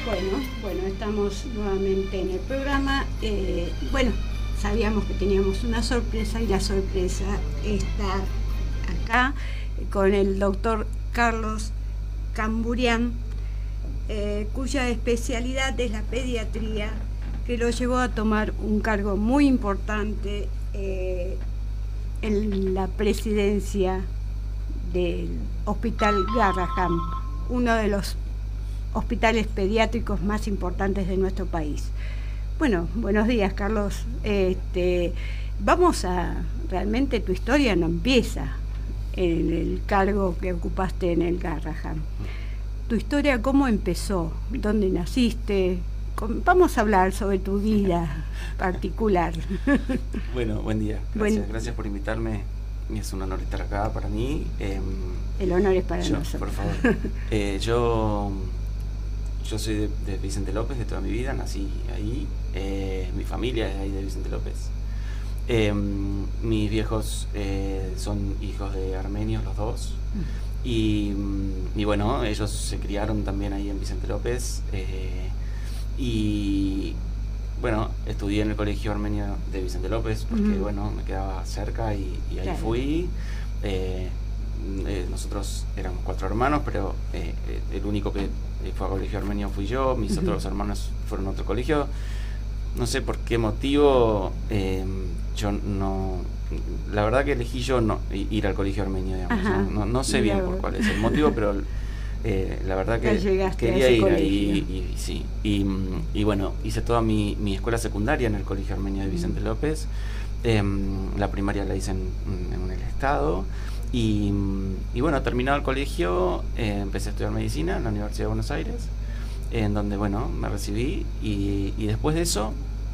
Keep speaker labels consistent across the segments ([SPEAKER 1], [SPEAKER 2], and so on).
[SPEAKER 1] Bueno, estamos nuevamente en el programa. Sabíamos que teníamos una sorpresa y la sorpresa está acá con el doctor Carlos Camburian, cuya especialidad es la pediatría, que lo llevó a tomar un cargo muy importante en la presidencia del Hospital Garrahan, uno de los hospitales pediátricos más importantes de nuestro país. Bueno, buenos días, Carlos. Realmente tu historia no empieza en el cargo que ocupaste en el Garrahan. Tu historia, ¿cómo empezó? ¿Dónde naciste? Vamos a hablar sobre tu vida particular.
[SPEAKER 2] Bueno, buen día. Gracias por invitarme. Es un honor estar acá para mí.
[SPEAKER 1] El honor es para nosotros.
[SPEAKER 2] Por favor. Yo soy de Vicente López de toda mi vida, nací ahí. Mi familia es ahí de Vicente López. Mis viejos son hijos de armenios, los dos. Y bueno, ellos se criaron también ahí en Vicente López. Y bueno, estudié en el colegio armenio de Vicente López porque bueno, me quedaba cerca y ahí claro. Fui. Nosotros éramos 4 hermanos, pero el único que fue a colegio armenio fui yo. Mis otros hermanos fueron a otro colegio. No sé por qué motivo, yo no... La verdad que elegí yo no ir al colegio armenio, digamos. No sé bien por cuál es el motivo, pero la verdad que quería ir ahí y sí. Y bueno, hice toda mi escuela secundaria en el colegio armenio de Vicente López. La primaria la hice en el estado. Y bueno, terminado el colegio, empecé a estudiar medicina en la Universidad de Buenos Aires, en donde, bueno, me recibí y después de eso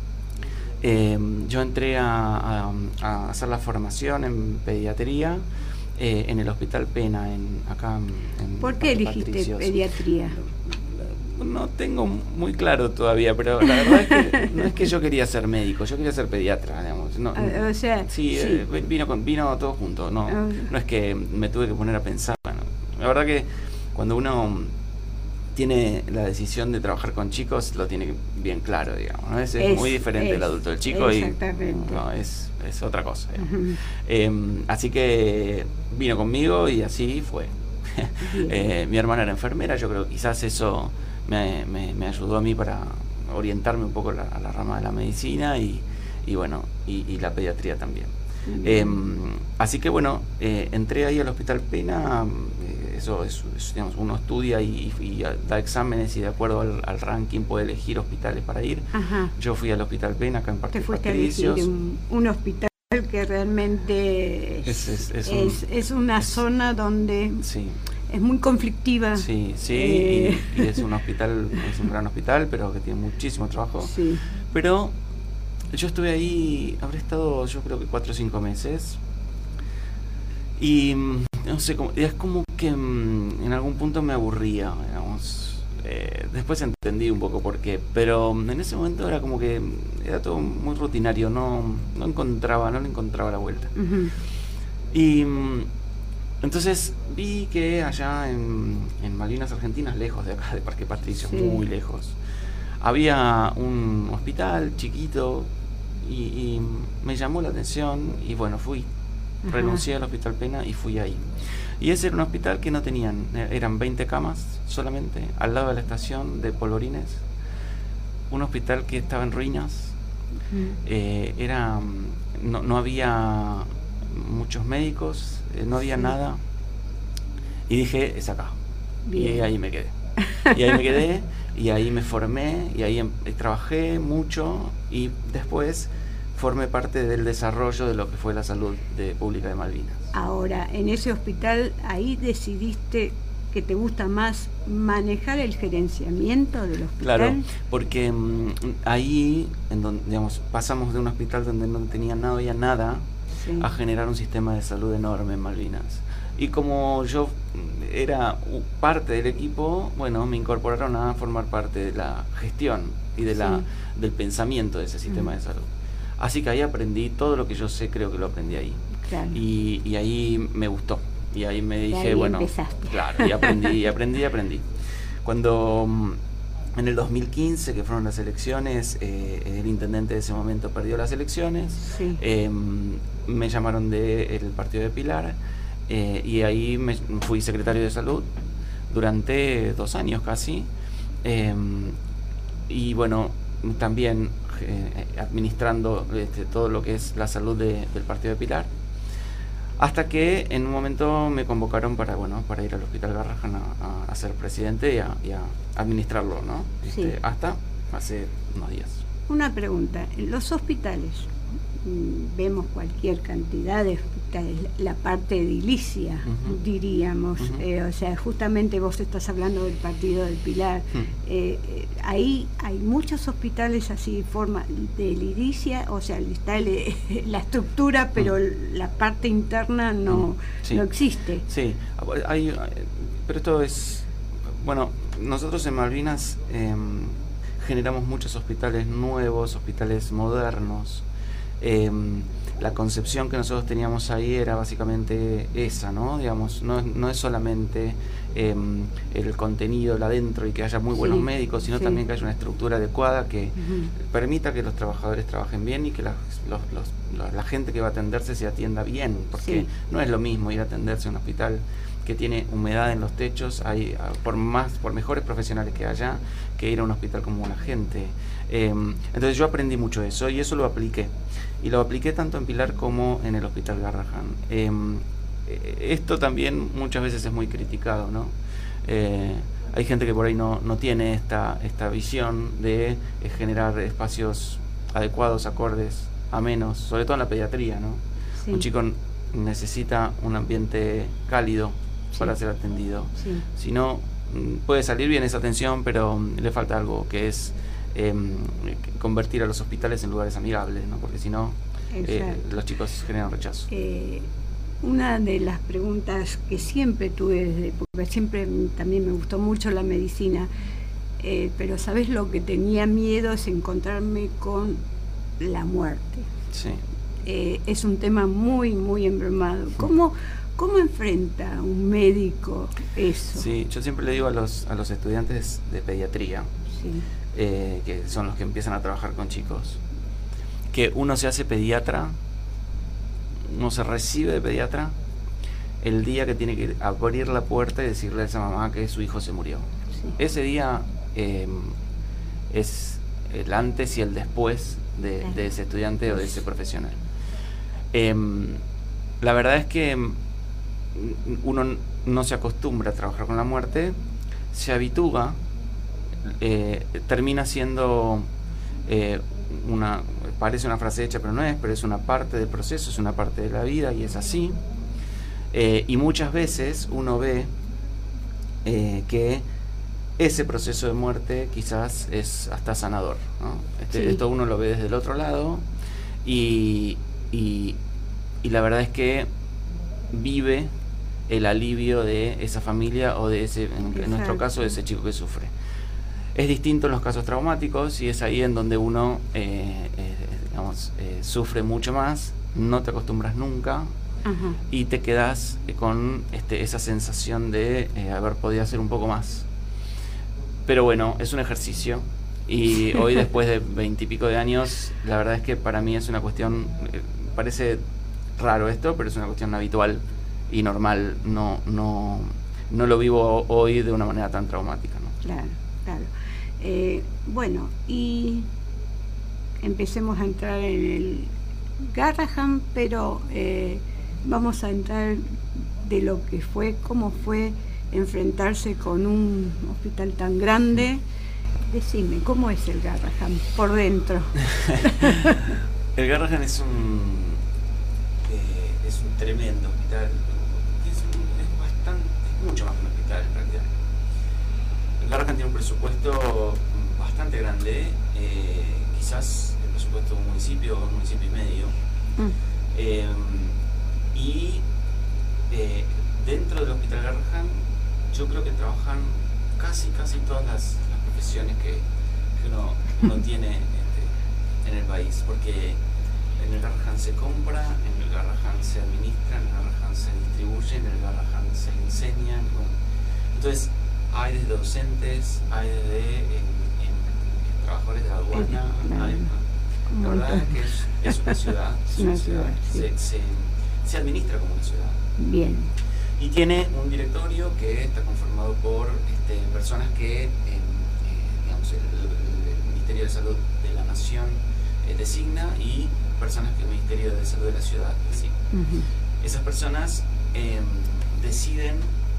[SPEAKER 2] yo entré a hacer la formación en pediatría en el Hospital Pena, acá en
[SPEAKER 1] ¿Por qué elegiste Patricios. Pediatría?
[SPEAKER 2] No tengo muy claro todavía, pero la verdad es que no es que yo quería ser médico, yo quería ser pediatra, digamos.
[SPEAKER 1] O sea,
[SPEAKER 2] sí. Vino todo junto, no es que me tuve que poner a pensar. Bueno, la verdad que cuando uno tiene la decisión de trabajar con chicos, lo tiene bien claro, digamos, ¿no? Es muy diferente el adulto del chico.
[SPEAKER 1] Exactamente.
[SPEAKER 2] Es otra cosa. Así que vino conmigo y así fue. Mi hermana era enfermera, yo creo que quizás eso me ayudó a mí para orientarme un poco a la rama de la medicina y bueno, y la pediatría también. Así que bueno, entré ahí al Hospital Pena. Eso es, digamos, uno estudia y da exámenes y de acuerdo al ranking puede elegir hospitales para ir. Yo fui al Hospital Pena acá en Parque Patricios.
[SPEAKER 1] Te fuiste a elegir un hospital que realmente es una zona donde es muy conflictiva.
[SPEAKER 2] Sí, y es un hospital, es un gran hospital, pero que tiene muchísimo trabajo.
[SPEAKER 1] Sí.
[SPEAKER 2] Pero yo estuve ahí, habré estado yo creo que 4 o 5 meses. Y no sé, es como que en algún punto me aburría, digamos. Después entendí un poco por qué, pero en ese momento era como que era todo muy rutinario, no le encontraba la vuelta. Y entonces vi que allá en Malvinas Argentinas, lejos de acá de Parque Patricios, muy lejos, había un hospital chiquito y me llamó la atención y bueno, fui. Renuncié al Hospital Pena y fui ahí. Y ese era un hospital que no tenían, eran 20 camas solamente, al lado de la estación de Polvorines. Un hospital que estaba en ruinas. No había muchos médicos, no había nada. Y dije, es acá. Bien. Y ahí me quedé. Y ahí me formé, y ahí trabajé mucho, y después formé parte del desarrollo de lo que fue la salud pública de Malvinas.
[SPEAKER 1] Ahora, en ese hospital, ahí decidiste que te gusta más manejar el gerenciamiento del hospital.
[SPEAKER 2] Claro, porque ahí, digamos, pasamos de un hospital donde no tenía nada, había nada, a generar un sistema de salud enorme en Malvinas. Y como yo era parte del equipo, bueno, me incorporaron a formar parte de la gestión y del pensamiento de ese sistema de salud. Así que ahí aprendí todo lo que yo sé, creo que lo aprendí ahí. Claro. Y ahí me gustó. Y ahí me dije, bueno,
[SPEAKER 1] empezaste.
[SPEAKER 2] Claro, y aprendí. Cuando En el 2015, que fueron las elecciones, el intendente de ese momento perdió las elecciones,
[SPEAKER 1] Sí.
[SPEAKER 2] Me llamaron del partido de Pilar, y ahí fui secretario de salud durante 2 años casi, y bueno, también administrando todo lo que es la salud del partido de Pilar, hasta que en un momento me convocaron para ir al Hospital Garrahan a ser presidente y a administrarlo, ¿no?
[SPEAKER 1] Sí.
[SPEAKER 2] Hasta hace unos días.
[SPEAKER 1] Una pregunta, en los hospitales, vemos cualquier cantidad de hospitales, la parte edilicia, diríamos, o sea, justamente vos estás hablando del partido del Pilar, ahí hay muchos hospitales así, forma de edilicia, o sea, está la estructura, pero la parte interna no existe.
[SPEAKER 2] Sí, pero esto es, bueno, nosotros en Malvinas generamos muchos hospitales nuevos, hospitales modernos. La concepción que nosotros teníamos ahí era básicamente esa, ¿no? Digamos, no es solamente el contenido, el adentro y que haya muy buenos médicos, sino también que haya una estructura adecuada que permita que los trabajadores trabajen bien y que la gente que va a atenderse se atienda bien, porque no es lo mismo ir a atenderse a un hospital que tiene humedad en los techos, por mejores profesionales que haya, que ir a un hospital como una gente. Entonces yo aprendí mucho eso y eso lo apliqué. Y lo apliqué tanto en Pilar como en el Hospital Garrahan. Esto también muchas veces es muy criticado, ¿no? Hay gente que por ahí no tiene esta visión de generar espacios adecuados, acordes, amenos, sobre todo en la pediatría, ¿no? Sí. Un chico necesita un ambiente cálido para ser atendido. Sí. Si no, puede salir bien esa atención, pero le falta algo, que es convertir a los hospitales en lugares amigables, ¿no? Porque si no, los chicos generan rechazo.
[SPEAKER 1] Una de las preguntas que siempre tuve, porque siempre también me gustó mucho la medicina, pero ¿sabes lo que tenía miedo? Es encontrarme con la muerte.
[SPEAKER 2] Sí.
[SPEAKER 1] Es un tema muy, muy embromado. ¿Cómo enfrenta un médico eso?
[SPEAKER 2] Sí, yo siempre le digo a los estudiantes de pediatría, que son los que empiezan a trabajar con chicos, que uno se hace pediatra, uno se recibe de pediatra el día que tiene que abrir la puerta y decirle a esa mamá que su hijo se murió. Sí. Ese día es el antes y el después de ese estudiante o de ese profesional. La verdad es que uno no se acostumbra a trabajar con la muerte, se habitúa, termina siendo parece una frase hecha pero no es, pero es una parte del proceso, es una parte de la vida y es así. Y muchas veces uno ve que ese proceso de muerte quizás es hasta sanador, ¿no? Esto uno lo ve desde el otro lado y la verdad es que vive el alivio de esa familia o de ese, en nuestro caso, de ese chico que sufre. Es distinto en los casos traumáticos y es ahí en donde uno sufre mucho más, no te acostumbras nunca. Ajá. Y te quedas con esa sensación de haber podido hacer un poco más. Pero bueno, es un ejercicio y hoy después de 20 y pico de años, la verdad es que para mí es una cuestión, parece raro esto, pero es una cuestión habitual y normal. No lo vivo hoy de una manera tan traumática, ¿no?
[SPEAKER 1] Claro. Bueno, y empecemos a entrar en el Garrahan, pero vamos a entrar de lo que fue, cómo fue enfrentarse con un hospital tan grande. Decime, ¿cómo es el Garrahan por dentro?
[SPEAKER 2] El Garrahan es un tremendo hospital, es mucho más que un hospital en realidad. El Garrahan tiene un presupuesto bastante grande, quizás el presupuesto de un municipio y medio. Y dentro del Hospital Garrahan yo creo que trabajan casi todas las profesiones que uno tiene en el país, porque en el Garrahan se compra, en el Garrahan se administra, en el Garrahan se distribuye, en el Garrahan se enseña. Entonces hay desde docentes, hay desde trabajadores de la aduana. La verdad es que es una ciudad.
[SPEAKER 1] Es una ciudad, sí.
[SPEAKER 2] Se administra como una ciudad.
[SPEAKER 1] Bien.
[SPEAKER 2] Y tiene un directorio que está conformado por personas que, digamos, el Ministerio de Salud de la Nación designa y personas que el Ministerio de Salud de la ciudad designa. Esas personas deciden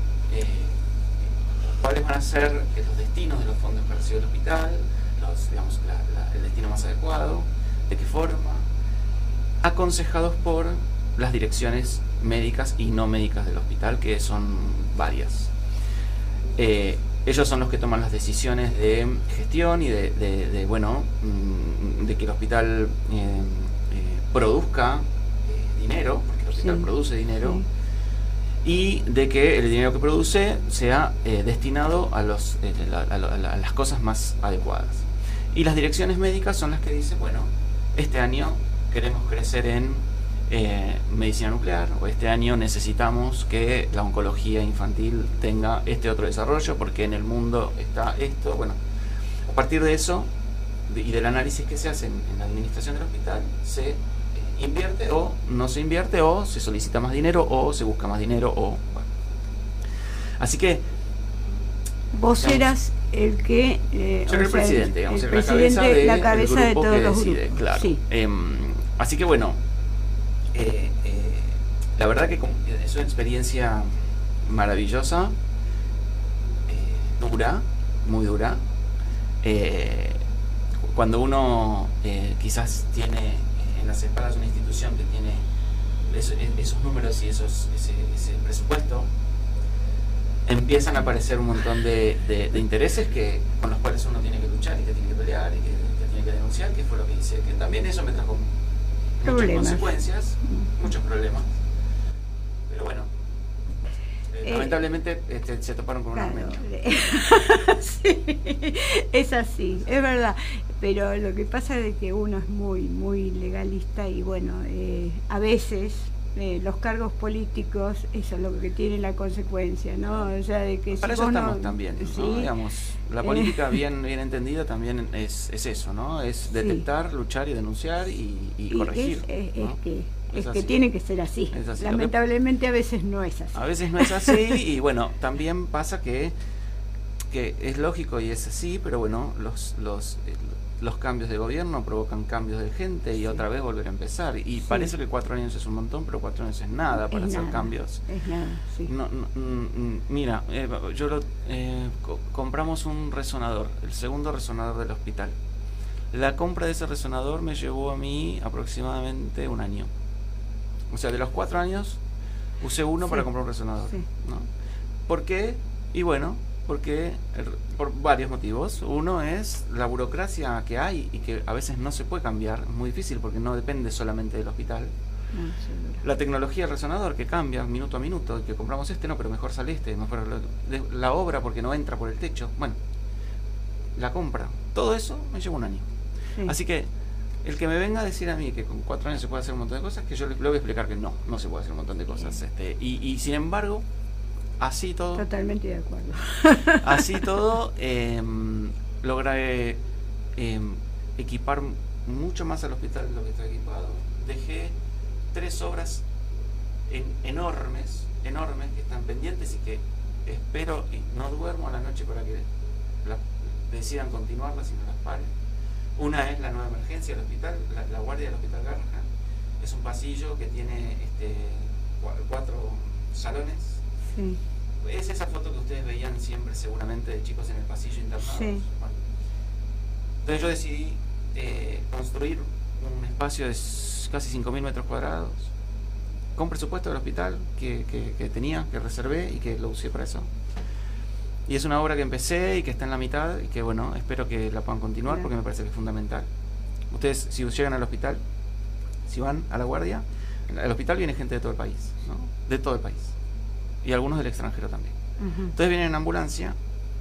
[SPEAKER 2] cuáles van a ser los destinos de los fondos que recibe el hospital, digamos, el destino más adecuado, de qué forma, aconsejados por las direcciones médicas y no médicas del hospital, que son varias. Ellos son los que toman las decisiones de gestión y de que el hospital produzca dinero, porque el hospital produce dinero, y de que el dinero que produce sea destinado a las cosas más adecuadas. Y las direcciones médicas son las que dicen, bueno, este año queremos crecer en medicina nuclear, o este año necesitamos que la oncología infantil tenga este otro desarrollo porque en el mundo está esto. Bueno, a partir de eso y del análisis que se hace en la administración del hospital, se invierte o no se invierte, o se solicita más dinero o se busca más dinero, o bueno. Así que
[SPEAKER 1] vos eras el que
[SPEAKER 2] yo era el presidente, digamos,
[SPEAKER 1] el presidente, la cabeza de todos los
[SPEAKER 2] decide,
[SPEAKER 1] grupos,
[SPEAKER 2] claro.
[SPEAKER 1] Sí.
[SPEAKER 2] Así que bueno, la verdad que es una experiencia maravillosa, dura, muy dura. Cuando uno quizás tiene en las espaldas una institución que tiene esos números y ese presupuesto, empiezan a aparecer un montón de intereses con los cuales uno tiene que luchar y que tiene que pelear y que tiene que denunciar, que fue lo que hice, que también eso me trajo muchas consecuencias, muchos problemas, pero bueno, lamentablemente se toparon con un aumento.
[SPEAKER 1] Sí, es así, es verdad, pero lo que pasa es que uno es muy legalista y bueno, a veces los cargos políticos, eso es lo que tiene la consecuencia, ¿no? O sea, de que
[SPEAKER 2] para
[SPEAKER 1] si
[SPEAKER 2] eso
[SPEAKER 1] vos
[SPEAKER 2] estamos
[SPEAKER 1] no,
[SPEAKER 2] también, ¿no?
[SPEAKER 1] ¿sí?
[SPEAKER 2] Digamos, la política bien entendida también es eso, ¿no? Es detectar, luchar y denunciar y corregir, ¿no?
[SPEAKER 1] Es que tiene que ser así.
[SPEAKER 2] Es así.
[SPEAKER 1] Lamentablemente a veces no es así.
[SPEAKER 2] A veces no es así y bueno, también pasa que es lógico y es así, pero bueno, los cambios de gobierno provocan cambios de gente y otra vez volver a empezar. Y parece que 4 años es un montón, pero 4 años es nada para hacer cambios.
[SPEAKER 1] Es nada, sí.
[SPEAKER 2] Mira, compramos un resonador, el segundo resonador del hospital. La compra de ese resonador me llevó a mí aproximadamente un año. O sea, de los 4 años usé uno para comprar un resonador, ¿no? ¿Por qué? Y bueno, porque por varios motivos. Uno es la burocracia que hay y que a veces no se puede cambiar, es muy difícil porque no depende solamente del hospital. La tecnología del resonador que cambia minuto a minuto, que compramos no, pero mejor sale mejor la obra porque no entra por el techo. Bueno, la compra, todo eso me lleva un año. Así que el que me venga a decir a mí que con 4 años se puede hacer un montón de cosas, que yo le voy a explicar que no se puede hacer un montón de cosas. Y sin embargo, así todo.
[SPEAKER 1] Totalmente de acuerdo.
[SPEAKER 2] Así todo, logré equipar mucho más al hospital de lo que está equipado. Dejé 3 obras enormes que están pendientes y que espero y no duermo a la noche para que decidan continuarlas y no las paren. Una es la nueva emergencia del hospital, la guardia del hospital Garrahan. Es un pasillo que tiene 4 salones.
[SPEAKER 1] Sí.
[SPEAKER 2] Es esa foto que ustedes veían siempre seguramente de chicos en el pasillo internados.
[SPEAKER 1] Sí.
[SPEAKER 2] Bueno, entonces yo decidí construir un espacio de casi 5.000 metros cuadrados con presupuesto del hospital que reservé y que lo usé para eso. Y es una obra que empecé y que está en la mitad y que bueno, espero que la puedan continuar porque me parece que es fundamental. Ustedes, si llegan al hospital, si van a la guardia, al hospital viene gente de todo el país, ¿no? De todo el país. Y algunos del extranjero también. Entonces vienen en ambulancia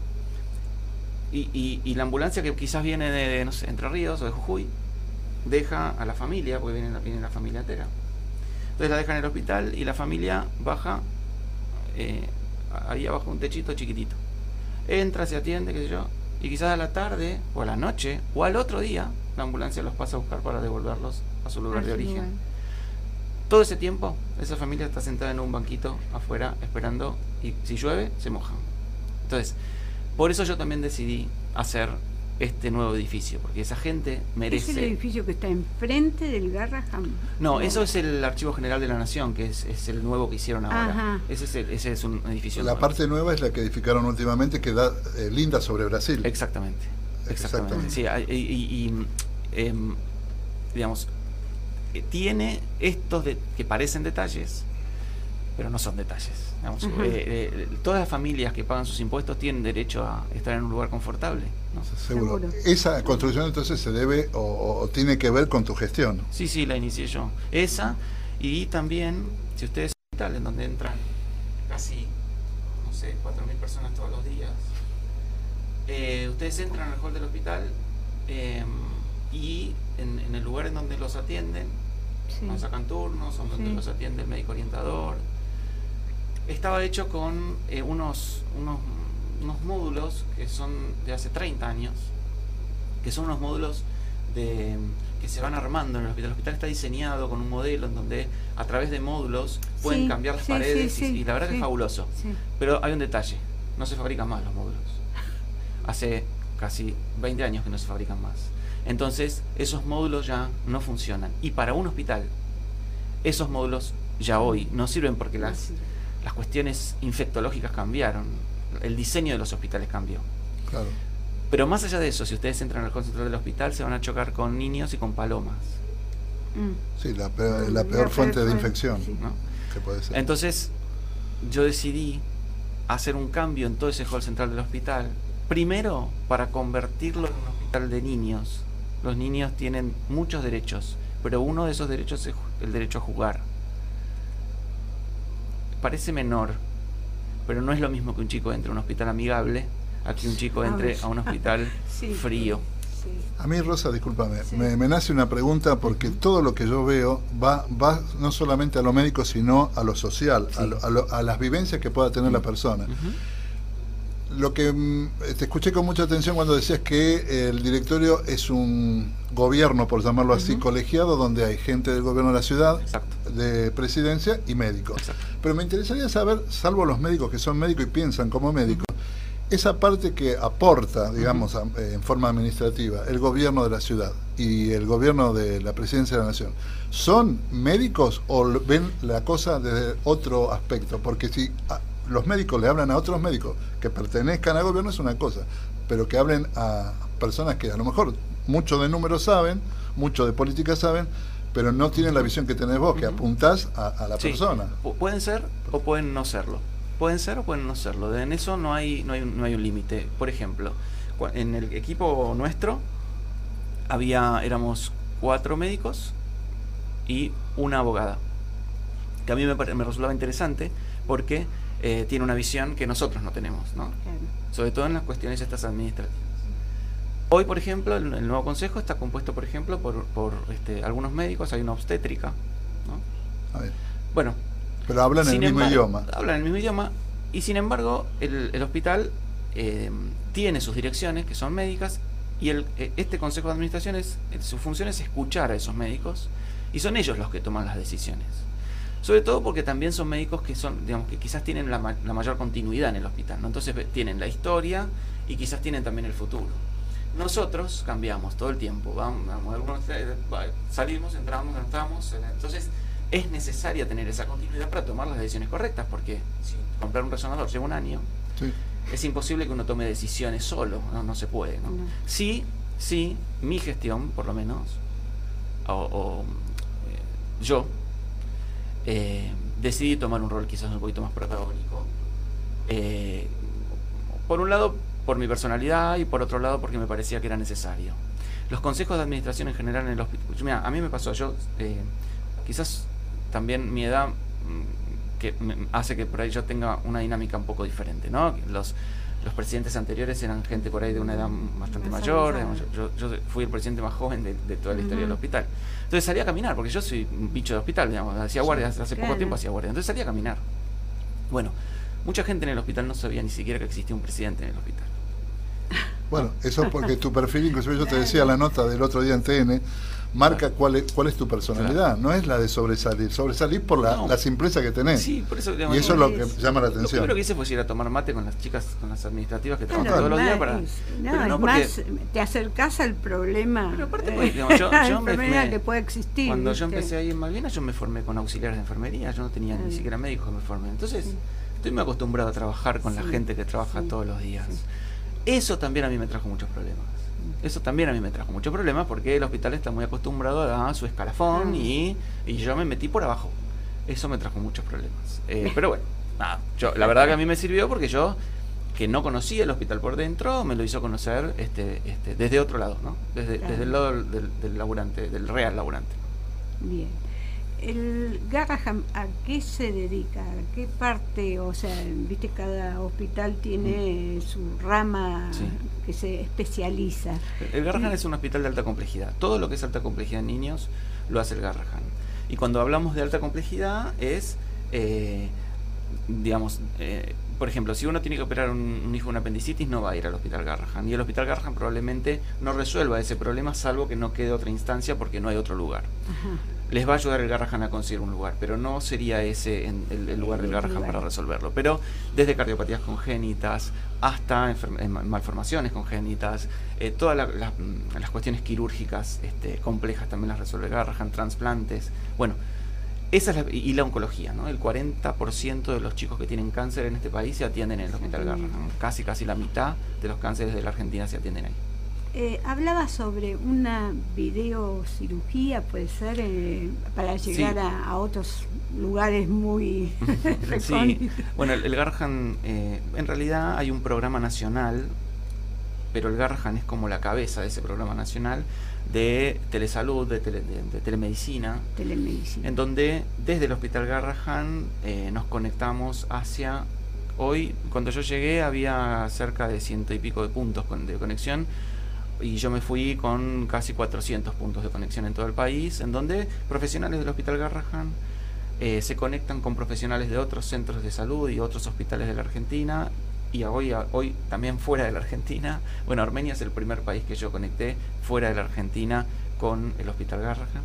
[SPEAKER 2] y la ambulancia que quizás viene de, no sé, Entre Ríos o de Jujuy, deja a la familia, porque viene la familia entera. Entonces la dejan en el hospital y la familia baja ahí abajo un techito chiquitito. Entra, se atiende, qué sé yo, y quizás a la tarde o a la noche o al otro día la ambulancia los pasa a buscar para devolverlos a su lugar de origen. Todo ese tiempo esa familia está sentada en un banquito afuera esperando, y si llueve se mojan. Entonces, por eso yo también decidí hacer este nuevo edificio, porque esa gente merece...
[SPEAKER 1] ¿Es el edificio que está enfrente del Garrahan?
[SPEAKER 2] No, eso es el Archivo General de la Nación, que es el nuevo que hicieron ahora.
[SPEAKER 1] Ajá.
[SPEAKER 2] Ese es un edificio
[SPEAKER 3] La
[SPEAKER 2] nuevo.
[SPEAKER 3] parte nueva es la que edificaron últimamente, que da linda sobre Brasil.
[SPEAKER 2] Exactamente. Sí, digamos, tiene estos que parecen detalles, pero no son detalles. Digamos, todas las familias que pagan sus impuestos tienen derecho a estar en un lugar confortable, ¿no?
[SPEAKER 3] Seguro. Esa construcción entonces se debe o tiene que ver con tu gestión.
[SPEAKER 2] Sí, la inicié yo. Esa, y también, si ustedes hospital en donde entran casi, no sé, 4.000 personas todos los días, ustedes entran al hall del hospital y en el lugar en donde los atienden, nos sacan turnos, o donde los atiende el médico orientador, estaba hecho con unos módulos que son de hace 30 años, que son unos módulos que se van armando en el hospital. El hospital está diseñado con un modelo en donde a través de módulos pueden cambiar las paredes y la verdad que es fabuloso. Pero hay un detalle, no se fabrican más los módulos. Hace casi 20 años que no se fabrican más. Entonces esos módulos ya no funcionan. Y para un hospital, esos módulos ya hoy no sirven porque las cuestiones infectológicas cambiaron. El diseño de los hospitales cambió.
[SPEAKER 3] Claro.
[SPEAKER 2] Pero más allá de eso, si ustedes entran al hall central del hospital, se van a chocar con niños y con palomas.
[SPEAKER 3] Sí, la peor fuente de infección,
[SPEAKER 2] ¿no?
[SPEAKER 3] Que puede ser.
[SPEAKER 2] Entonces, yo decidí hacer un cambio en todo ese hall central del hospital. Primero, para convertirlo en un hospital de niños. Los niños tienen muchos derechos, pero uno de esos derechos es el derecho a jugar. Parece menor, pero no es lo mismo que un chico entre a un hospital amigable a que un chico entre a un hospital frío.
[SPEAKER 3] A mí, Rosa, discúlpame, me nace una pregunta porque todo lo que yo veo va no solamente a lo médico, sino a lo social, a las vivencias que pueda tener la persona. Lo que te escuché con mucha atención cuando decías que el directorio es un gobierno, por llamarlo así, colegiado, donde hay gente del gobierno de la ciudad, de presidencia y médicos. Pero me interesaría saber, salvo los médicos que son médicos y piensan como médicos, esa parte que aporta, digamos, en forma administrativa, el gobierno de la ciudad y el gobierno de la presidencia de la nación, ¿son médicos o ven la cosa desde otro aspecto? Porque si los médicos le hablan a otros médicos que pertenezcan al gobierno es una cosa, pero que hablen a personas que a lo mejor mucho de números saben, mucho de política saben, pero no tienen la visión que tenés vos, que apuntás a la persona.
[SPEAKER 2] Pueden ser o pueden no serlo. Pueden ser o pueden no serlo. En eso no hay un límite. Por ejemplo, en el equipo nuestro éramos 4 médicos y una abogada, que a mí me resultaba interesante porque tiene una visión que nosotros no tenemos, ¿no? Sobre todo en las cuestiones estas administrativas. Hoy, por ejemplo, el nuevo consejo está compuesto, por ejemplo, por algunos médicos. Hay una obstétrica, ¿no?
[SPEAKER 3] A ver.
[SPEAKER 2] Bueno,
[SPEAKER 3] pero hablan el mismo idioma.
[SPEAKER 2] Hablan el mismo idioma y sin embargo el hospital tiene sus direcciones que son médicas y este consejo de administración su función es escuchar a esos médicos y son ellos los que toman las decisiones. Sobre todo porque también son médicos que son, digamos, que quizás tienen la mayor continuidad en el hospital, ¿no? Entonces tienen la historia y quizás tienen también el futuro. Nosotros cambiamos todo el tiempo, salimos, entramos. Entonces es necesaria tener esa continuidad para tomar las decisiones correctas, porque si comprar un resonador lleva un año, es imposible que uno tome decisiones solo, no se puede, ¿no? Sí, mi gestión, por lo menos, yo decidí tomar un rol quizás un poquito más protagónico, por un lado por mi personalidad y por otro lado porque me parecía que era necesario. Los consejos de administración en general en el hospital, mira, a mí me pasó, quizás también mi edad que hace que por ahí yo tenga una dinámica un poco diferente, ¿no? Los presidentes anteriores eran gente por ahí de una edad bastante mayor, yo fui el presidente más joven de toda la historia del hospital. Entonces salía a caminar, porque yo soy un bicho de hospital, digamos, hacía guardia, hace poco tiempo hacía guardia, entonces salía a caminar. Bueno, mucha gente en el hospital no sabía ni siquiera que existía un presidente en el hospital.
[SPEAKER 3] Bueno, eso es porque tu perfil, inclusive yo te decía la nota del otro día en TN, marca cuál es tu personalidad, no es la de sobresalir por la simpleza que tenés.
[SPEAKER 2] Sí, por eso, digamos,
[SPEAKER 3] y eso es lo que llama la atención.
[SPEAKER 2] Lo primero que hice fue ir a tomar mate con las chicas, con las administrativas que trabajan todos los días para...
[SPEAKER 1] más te acercás al problema.
[SPEAKER 2] Pero aparte, pues, digamos, yo
[SPEAKER 1] que puede existir.
[SPEAKER 2] Cuando yo empecé ahí en Malvinas, yo me formé con auxiliares de enfermería, yo no tenía ni siquiera médicos que me formen. Entonces, estoy muy acostumbrado a trabajar con la gente que trabaja todos los días. Eso también a mí me trajo muchos problemas. Eso también a mí me trajo muchos problemas porque el hospital está muy acostumbrado a su escalafón y yo me metí por abajo. Eso me trajo muchos problemas. Pero bueno, nada, la verdad que a mí me sirvió porque yo, que no conocía el hospital por dentro, me lo hizo conocer desde otro lado, ¿no? Desde el lado del laburante, del real laburante.
[SPEAKER 1] Bien. ¿El Garrahan a qué se dedica? ¿A qué parte? O sea, viste, cada hospital tiene su rama que se especializa.
[SPEAKER 2] El Garrahan es un hospital de alta complejidad. Todo lo que es alta complejidad en niños lo hace el Garrahan. Y cuando hablamos de alta complejidad es, por ejemplo, si uno tiene que operar un hijo de una apendicitis, no va a ir al hospital Garrahan. Y el hospital Garrahan probablemente no resuelva ese problema, salvo que no quede otra instancia porque no hay otro lugar. Ajá. Les va a ayudar el Garrahan a conseguir un lugar, pero no sería ese el lugar del Garrahan para resolverlo. Pero desde cardiopatías congénitas hasta malformaciones congénitas, todas las cuestiones quirúrgicas complejas también las resuelve el Garrahan, trasplantes. Bueno, esa es y la oncología, ¿no? El 40% de los chicos que tienen cáncer en este país se atienden en el hospital Garrahan. Casi la mitad de los cánceres de la Argentina se atienden ahí.
[SPEAKER 1] Hablaba sobre una videocirugía, puede ser, para llegar a otros lugares muy
[SPEAKER 2] sí. Bueno, el Garrahan, en realidad hay un programa nacional, pero el Garrahan es como la cabeza de ese programa nacional de telesalud, de telemedicina, en donde desde el hospital Garrahan nos conectamos hacia... Hoy, cuando yo llegué, había cerca de 100 y pico de puntos de conexión, y yo me fui con casi 400 puntos de conexión en todo el país, en donde profesionales del hospital Garrahan se conectan con profesionales de otros centros de salud y otros hospitales de la Argentina, y hoy también fuera de la Argentina. Bueno, Armenia es el primer país que yo conecté fuera de la Argentina con el hospital Garrahan.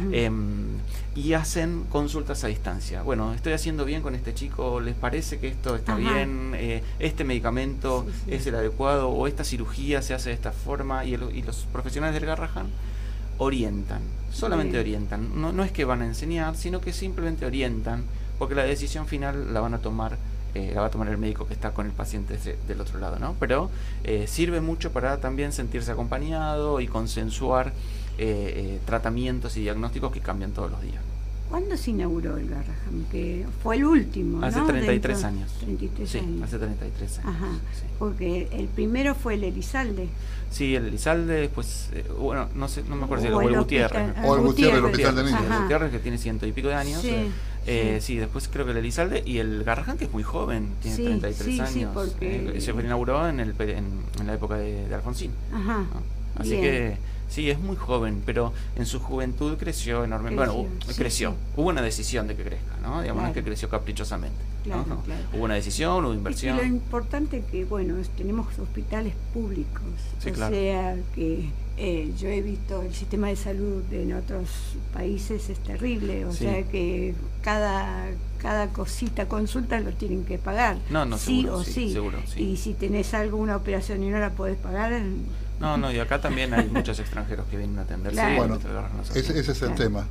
[SPEAKER 2] Y hacen consultas a distancia. Bueno, estoy haciendo bien con este chico, ¿les parece que esto está bien? Este medicamento es el adecuado, o esta cirugía se hace de esta forma, y los profesionales del Garrahan orientan, solamente orientan. No es que van a enseñar, sino que simplemente orientan, porque la decisión final la van a tomar la va a tomar el médico que está con el paciente del otro lado, ¿no? Pero sirve mucho para también sentirse acompañado y consensuar tratamientos y diagnósticos que cambian todos los días.
[SPEAKER 1] ¿Cuándo se inauguró el Garrahan? Que fue el último, ¿no?
[SPEAKER 2] Hace 33 años.
[SPEAKER 1] 33 años.
[SPEAKER 2] Sí, hace 33 años.
[SPEAKER 1] Ajá.
[SPEAKER 2] Sí.
[SPEAKER 1] Porque el primero fue el Elizalde.
[SPEAKER 2] Sí, el Elizalde, después, bueno, no me acuerdo si era el Gutiérrez.
[SPEAKER 3] O el Gutiérrez, el hospital de niños.
[SPEAKER 2] El Gutiérrez, que tiene 100 y pico de años. Sí, después creo que el Elizalde, y el Garrahan, que es muy joven, tiene 33 años. Sí, porque... se inauguró en la época de Alfonsín. Ajá. ¿No? Así que sí, es muy joven, pero en su juventud creció enormemente. Bueno, creció. Hubo una decisión de que crezca, ¿no? Digamos, no es que creció caprichosamente. Claro, ¿no? Claro. Hubo una decisión, hubo inversión.
[SPEAKER 1] Y lo importante es que, bueno, tenemos hospitales públicos. O sea que yo he visto el sistema de salud en otros países, es terrible. O sea que cada consulta lo tienen que pagar.
[SPEAKER 2] No,
[SPEAKER 1] sí
[SPEAKER 2] seguro,
[SPEAKER 1] o sí.
[SPEAKER 2] Seguro, sí.
[SPEAKER 1] Y si tenés alguna operación y no la podés pagar...
[SPEAKER 2] No, y acá también hay muchos extranjeros que vienen a atenderse.
[SPEAKER 3] Claro. Bueno, ese es el tema.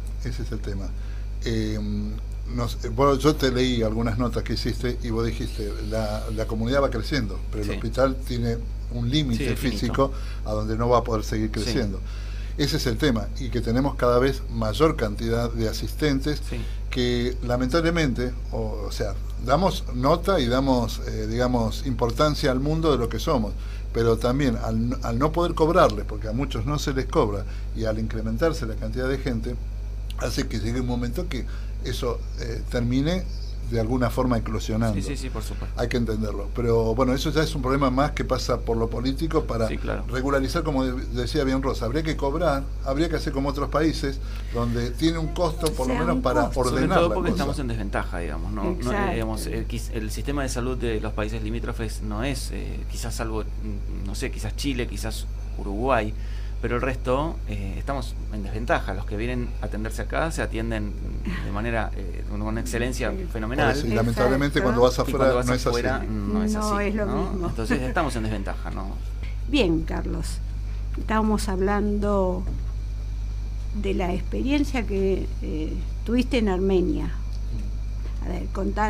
[SPEAKER 3] Bueno, yo te leí algunas notas que hiciste y vos dijiste, la comunidad va creciendo, pero el hospital tiene un límite físico a donde no va a poder seguir creciendo. Ese es el tema, y que tenemos cada vez mayor cantidad de asistentes que lamentablemente, o sea, damos nota y damos, digamos, importancia al mundo de lo que somos, pero también al no poder cobrarles, porque a muchos no se les cobra, y al incrementarse la cantidad de gente, hace que llegue un momento que eso termine de alguna forma eclosionando.
[SPEAKER 2] Sí, por supuesto.
[SPEAKER 3] Hay que entenderlo. Pero bueno, eso ya es un problema más que pasa por lo político para regularizar, como decía bien Rosa. Habría que cobrar, habría que hacer como otros países, donde tiene un costo por lo menos para ordenar.
[SPEAKER 2] Sobre todo porque
[SPEAKER 3] la cosa.
[SPEAKER 2] Estamos en desventaja, digamos. No, digamos, el sistema de salud de los países limítrofes no es, quizás salvo, no sé, quizás Chile, quizás Uruguay, pero el resto estamos en desventaja. Los que vienen a atenderse acá se atienden de manera con una excelencia fenomenal.
[SPEAKER 3] Y lamentablemente cuando vas afuera no es así.
[SPEAKER 2] No es así,
[SPEAKER 1] es lo mismo.
[SPEAKER 2] Entonces estamos en desventaja, ¿no?
[SPEAKER 1] Bien, Carlos, estábamos hablando de la experiencia que tuviste en Armenia. A ver,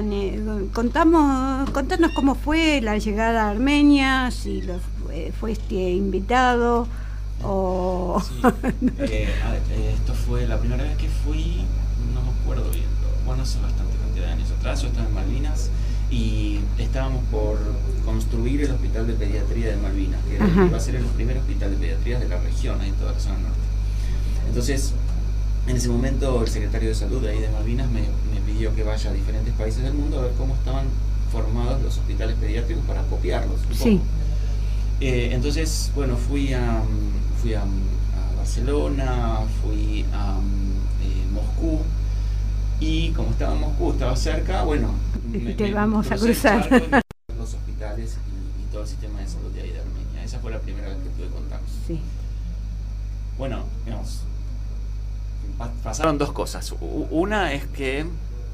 [SPEAKER 1] contanos cómo fue la llegada a Armenia, si fuiste invitado o...
[SPEAKER 2] Sí. Esto fue la primera vez que fui, no me acuerdo bien, bueno, hace bastante cantidad de años atrás. Yo estaba en Malvinas y estábamos por construir el hospital de pediatría de Malvinas, que iba a ser el primer hospital de pediatría de la región, ahí en toda la zona norte. Entonces, en ese momento el secretario de salud de ahí de Malvinas me pidió que vaya a diferentes países del mundo a ver cómo estaban formados los hospitales pediátricos para copiarlos un poco. Entonces, bueno, fui a Barcelona, fui a Moscú, y como estaba en Moscú, estaba cerca, bueno,
[SPEAKER 1] te vamos a cruzar
[SPEAKER 2] los hospitales y todo el sistema de salud de ahí de Armenia. Esa fue la primera vez que tuve contacto.
[SPEAKER 1] Sí.
[SPEAKER 2] Bueno, digamos, pasaron dos cosas. Una es que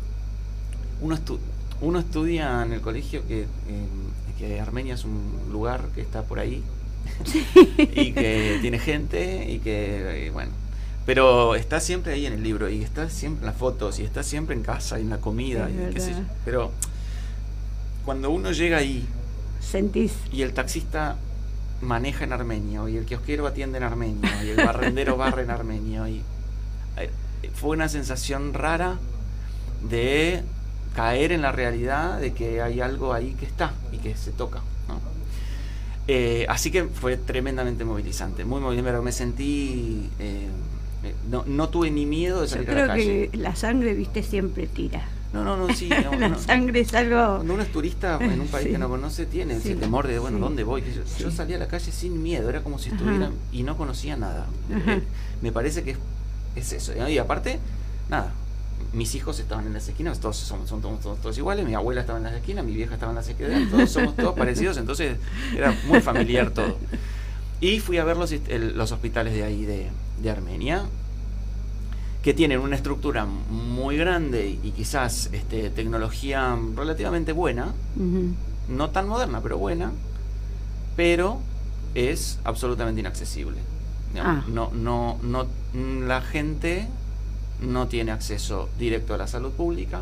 [SPEAKER 2] uno estudia en el colegio que Armenia es un lugar que está por ahí y que tiene gente y que, bueno, pero está siempre ahí en el libro y está siempre en las fotos y está siempre en casa y en la comida y qué sé yo. Pero cuando uno llega ahí
[SPEAKER 1] sentís
[SPEAKER 2] y el taxista maneja en armenio y el kiosquero atiende en armenio y el barrendero barre en armenio, y fue una sensación rara de caer en la realidad de que hay algo ahí que está y que se toca, ¿no? Así que fue tremendamente movilizante, muy movilizante, pero me sentí no tuve ni miedo de salir a la calle.
[SPEAKER 1] Yo creo que la sangre, viste, siempre tira.
[SPEAKER 2] No, sí.
[SPEAKER 1] La sangre es algo...
[SPEAKER 2] Cuando uno es turista en un país que no conoce, tiene ese temor de, bueno, ¿dónde voy? Yo salía a la calle sin miedo, era como si estuviera y no conocía nada. Me parece que es eso. Y aparte, nada, mis hijos estaban en las esquinas, todos son todos iguales, mi abuela estaba en las esquinas, mi vieja estaba en las esquinas, todos somos todos parecidos, entonces era muy familiar todo. Y fui a ver los hospitales de ahí de Armenia, que tienen una estructura muy grande y quizás tecnología relativamente buena, no tan moderna, pero buena, pero es absolutamente inaccesible. No, la gente no tiene acceso directo a la salud pública.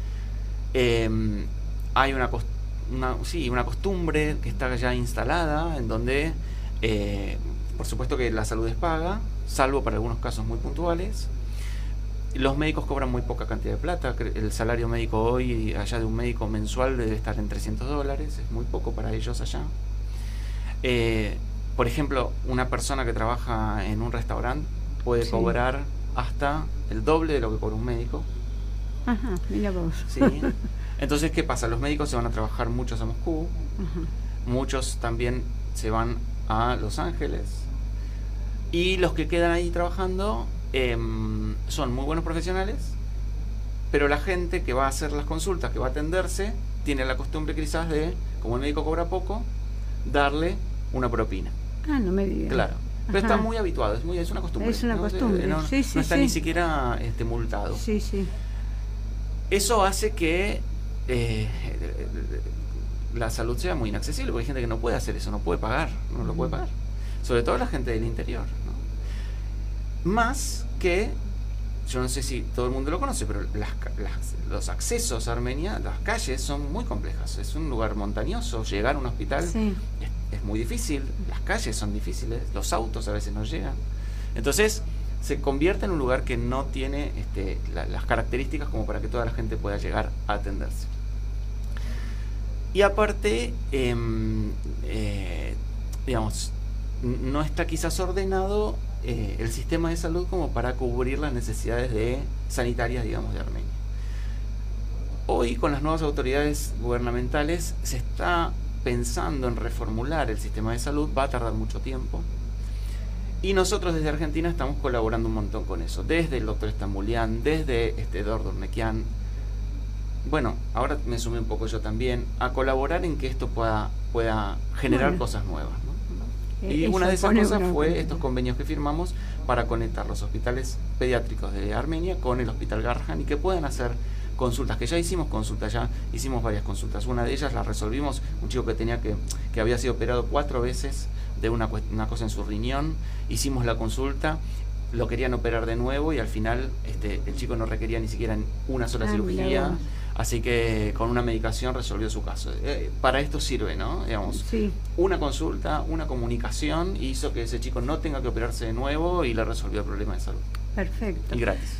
[SPEAKER 2] Hay una costumbre que está ya instalada en donde por supuesto que la salud es paga, salvo para algunos casos muy puntuales. Los médicos cobran muy poca cantidad de plata. El salario médico hoy allá de un médico mensual debe estar en $300, es muy poco para ellos allá. Por ejemplo, una persona que trabaja en un restaurante puede cobrar hasta el doble de lo que cobra un médico.
[SPEAKER 1] Ajá, mira vos.
[SPEAKER 2] Sí. Entonces, ¿qué pasa? Los médicos se van a trabajar muchos a Moscú, muchos también se van a Los Ángeles, y los que quedan ahí trabajando son muy buenos profesionales, pero la gente que va a hacer las consultas, que va a atenderse, tiene la costumbre quizás de, como el médico cobra poco, darle una propina.
[SPEAKER 1] No me digas.
[SPEAKER 2] Claro. Pero está muy habituado, es una costumbre.
[SPEAKER 1] Es una costumbre.
[SPEAKER 2] No está ni siquiera multado.
[SPEAKER 1] Sí.
[SPEAKER 2] Eso hace que la salud sea muy inaccesible, porque hay gente que no puede hacer eso, no puede pagar, no lo puede pagar. Sobre todo la gente del interior, ¿no? Más que, yo no sé si todo el mundo lo conoce, pero los accesos a Armenia, las calles son muy complejas. Es un lugar montañoso, llegar a un hospital es muy difícil, las calles son difíciles, los autos a veces no llegan. Entonces se convierte en un lugar que no tiene las características como para que toda la gente pueda llegar a atenderse. Y aparte, digamos, no está quizás ordenado el sistema de salud como para cubrir las necesidades sanitarias, digamos, de Armenia. Hoy, con las nuevas autoridades gubernamentales, se está pensando en reformular el sistema de salud. Va a tardar mucho tiempo. Y nosotros desde Argentina estamos colaborando un montón con eso. Desde el doctor Stambulian, desde Eduardo Urnequian. Bueno, ahora me sumé un poco yo también a colaborar en que esto pueda generar cosas nuevas, ¿no? Y una de esas cosas fue estos convenios que firmamos para conectar los hospitales pediátricos de Armenia con el Hospital Garrahan y que puedan hacer consultas, que ya hicimos consultas, ya hicimos varias consultas. Una de ellas la resolvimos, un chico que había sido operado 4 veces de una cosa en su riñón, hicimos la consulta, lo querían operar de nuevo y al final el chico no requería ni siquiera una sola cirugía, así que con una medicación resolvió su caso. Para esto sirve, ¿no? Digamos, una consulta, una comunicación hizo que ese chico no tenga que operarse de nuevo y le resolvió el problema de salud.
[SPEAKER 1] Perfecto.
[SPEAKER 2] Y gratis.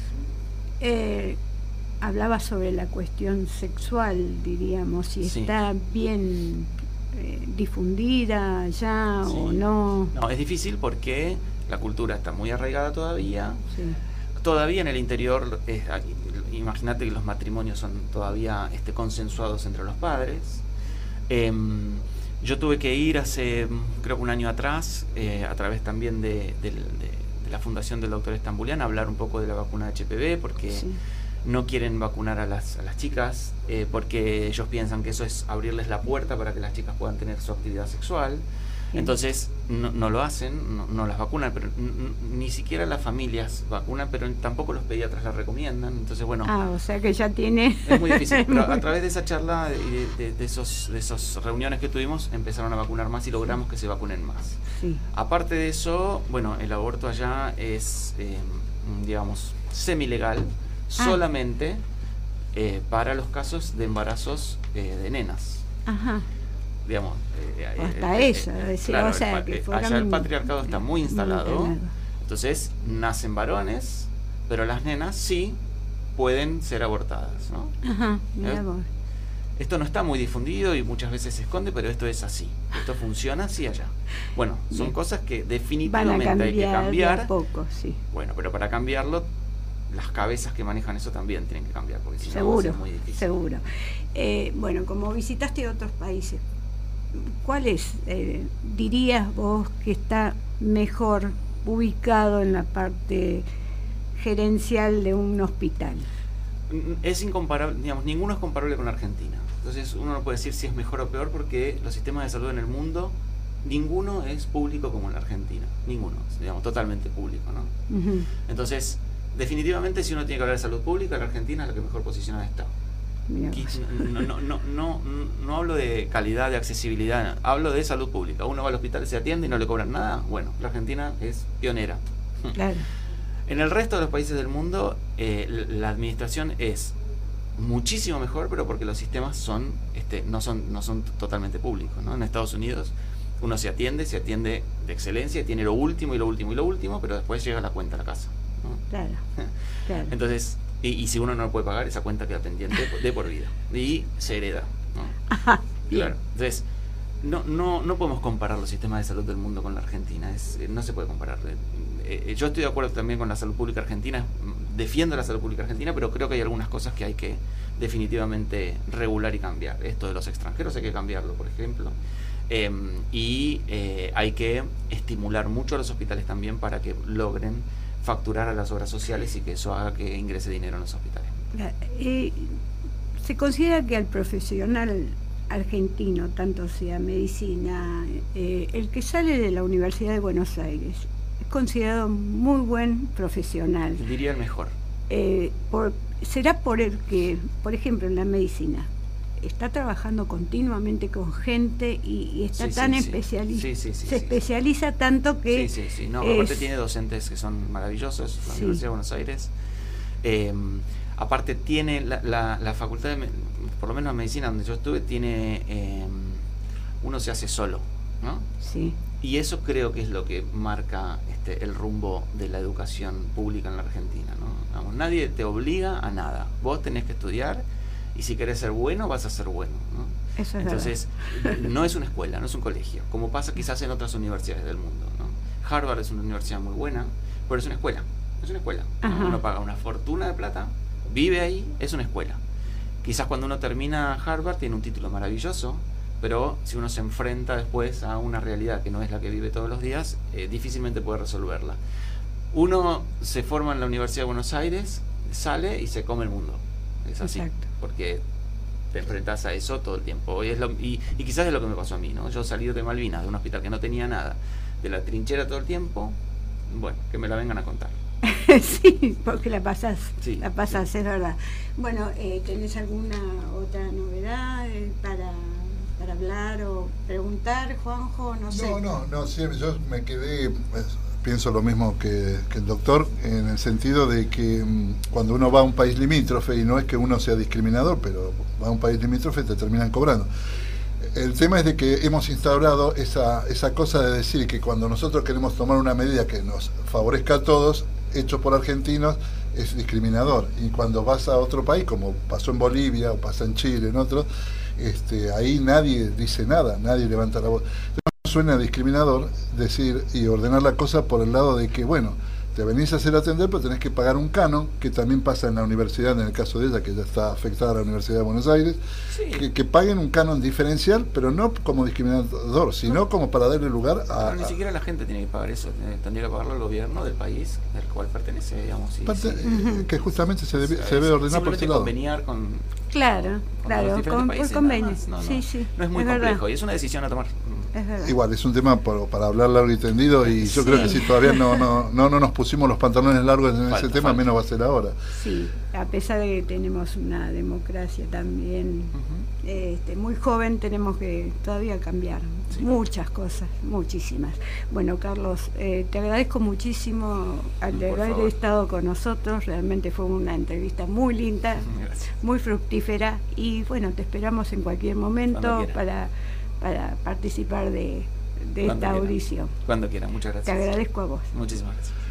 [SPEAKER 1] Hablaba sobre la cuestión sexual, diríamos, si está bien difundida ya o no.
[SPEAKER 2] No, es difícil porque la cultura está muy arraigada todavía. Todavía en el interior, imagínate que los matrimonios son todavía consensuados entre los padres. Yo tuve que ir hace, creo que un año atrás, a través también de la fundación del doctor Stambulian, a hablar un poco de la vacuna de HPV, porque no quieren vacunar a las chicas, porque ellos piensan que eso es abrirles la puerta para que las chicas puedan tener su actividad sexual. Entonces no lo hacen, no las vacunan, pero ni siquiera las familias vacunan, pero tampoco los pediatras las recomiendan. Entonces, bueno,
[SPEAKER 1] o sea que ya tiene...
[SPEAKER 2] Es muy difícil, pero a través de esa charla y de esas reuniones que tuvimos, empezaron a vacunar más y logramos que se vacunen más. Aparte de eso, bueno, el aborto allá es, digamos, semilegal, solamente para los casos de embarazos de nenas. Digamos,
[SPEAKER 1] hasta eso,
[SPEAKER 2] claro,
[SPEAKER 1] o sea, que
[SPEAKER 2] allá el patriarcado está muy instalado, entonces nacen varones, pero las nenas sí pueden ser abortadas, ¿no?
[SPEAKER 1] Mira vos.
[SPEAKER 2] Esto no está muy difundido y muchas veces se esconde, pero esto es así, esto funciona así allá. Bueno, son cosas que definitivamente hay que cambiar.
[SPEAKER 1] De a poco,
[SPEAKER 2] bueno, pero para cambiarlo, las cabezas que manejan eso también tienen que cambiar, porque si no va a ser muy difícil.
[SPEAKER 1] Seguro. Bueno, como visitaste otros países, ¿cuáles dirías vos que está mejor ubicado en la parte gerencial de un hospital?
[SPEAKER 2] Es incomparable, digamos, ninguno es comparable con Argentina. Entonces uno no puede decir si es mejor o peor porque los sistemas de salud en el mundo, ninguno es público como en la Argentina. Ninguno, digamos, totalmente público, ¿no? Entonces, definitivamente si uno tiene que hablar de salud pública, la Argentina es la que mejor posicionada está. No hablo de calidad, de accesibilidad, hablo de salud pública. Uno va al hospital, se atiende y no le cobran nada. Bueno, la Argentina es pionera.
[SPEAKER 1] Claro.
[SPEAKER 2] En el resto de los países del mundo, la administración es muchísimo mejor, pero porque los sistemas no son totalmente públicos, ¿no? En Estados Unidos uno se atiende de excelencia, tiene lo último y lo último y lo último, pero después llega la cuenta a la casa, ¿no?
[SPEAKER 1] Claro.
[SPEAKER 2] Entonces, y si uno no lo puede pagar, esa cuenta queda pendiente de por vida y se hereda, ¿no? Claro. Entonces, no podemos comparar los sistemas de salud del mundo con la Argentina, no se puede comparar. Yo estoy de acuerdo también con la salud pública argentina, defiendo la salud pública argentina, pero creo que hay algunas cosas que hay que definitivamente regular y cambiar. Esto de los extranjeros hay que cambiarlo, por ejemplo, y hay que estimular mucho a los hospitales también para que logren facturar a las obras sociales y que eso haga que ingrese dinero en los hospitales.
[SPEAKER 1] Se considera que al profesional argentino, tanto sea medicina, el que sale de la Universidad de Buenos Aires, es considerado muy buen profesional.
[SPEAKER 2] Diría el mejor.
[SPEAKER 1] ¿Será por el que, por ejemplo, en la medicina, está trabajando continuamente con gente y está tan especializada? Se especializa tanto que...
[SPEAKER 2] No, aparte tiene docentes que son maravillosos, la Universidad de Buenos Aires. Aparte tiene la facultad, por lo menos en medicina donde yo estuve, tiene uno se hace solo, ¿no? Y eso creo que es lo que marca el rumbo de la educación pública en la Argentina, ¿no? Vamos, nadie te obliga a nada, vos tenés que estudiar y si querés ser bueno, vas a ser bueno, ¿no?
[SPEAKER 1] Eso es
[SPEAKER 2] Entonces, no es una escuela, no es un colegio, como pasa quizás en otras universidades del mundo, ¿no? Harvard es una universidad muy buena, pero es una escuela, ¿no? Uno paga una fortuna de plata, vive ahí, es una escuela. Quizás cuando uno termina Harvard tiene un título maravilloso, pero si uno se enfrenta después a una realidad que no es la que vive todos los días, difícilmente puede resolverla. Uno se forma en la Universidad de Buenos Aires, sale y se come el mundo. Es así. Exacto. Porque te enfrentas a eso todo el tiempo. Y quizás es lo que me pasó a mí, ¿no? Yo salí de Malvinas, de un hospital que no tenía nada, de la trinchera todo el tiempo, bueno, que me la vengan a contar.
[SPEAKER 1] Sí, porque la pasás,
[SPEAKER 2] sí,
[SPEAKER 1] la pasás,
[SPEAKER 2] sí.
[SPEAKER 1] Es verdad. Bueno, ¿tenés alguna otra novedad para hablar o preguntar, Juanjo? No sé.
[SPEAKER 3] No, sí, yo me quedé, pienso lo mismo que el doctor, en el sentido de que cuando uno va a un país limítrofe, y no es que uno sea discriminador, pero va a un país limítrofe te terminan cobrando. El tema es de que hemos instaurado esa cosa de decir que cuando nosotros queremos tomar una medida que nos favorezca a todos, hecho por argentinos, es discriminador. Y cuando vas a otro país, como pasó en Bolivia o pasa en Chile, en otros, ahí nadie dice nada, nadie levanta la voz. Entonces, suena discriminador decir y ordenar la cosa por el lado de que, bueno, te venís a hacer atender, pero tenés que pagar un canon, que también pasa en la universidad, en el caso de ella, que ya está afectada a la Universidad de Buenos Aires, sí. que paguen un canon diferencial, pero no como discriminador, sino como para darle lugar a...
[SPEAKER 2] Pero ni siquiera la gente tiene que pagar eso, tendría que pagarlo el gobierno del país del cual pertenece, digamos.
[SPEAKER 3] Que justamente se debe ordenar por ese lado.
[SPEAKER 2] Conveniar con...
[SPEAKER 1] Claro, por convenio.
[SPEAKER 2] No
[SPEAKER 1] sí,
[SPEAKER 2] no es muy complejo, y es una decisión a tomar.
[SPEAKER 3] Igual, es un tema para hablar largo y tendido, y yo creo que si todavía no nos pusimos los pantalones largos en ese tema, menos va a ser ahora.
[SPEAKER 1] Sí, a pesar de que tenemos una democracia también muy joven, tenemos que todavía cambiar muchas cosas, muchísimas. Bueno, Carlos, te agradezco muchísimo al haber estado con nosotros, realmente fue una entrevista muy linda, muy fructífera, y bueno, te esperamos en cualquier momento para participar de esta audición.
[SPEAKER 2] Cuando quiera, muchas gracias.
[SPEAKER 1] Te agradezco a vos.
[SPEAKER 2] Muchísimas gracias.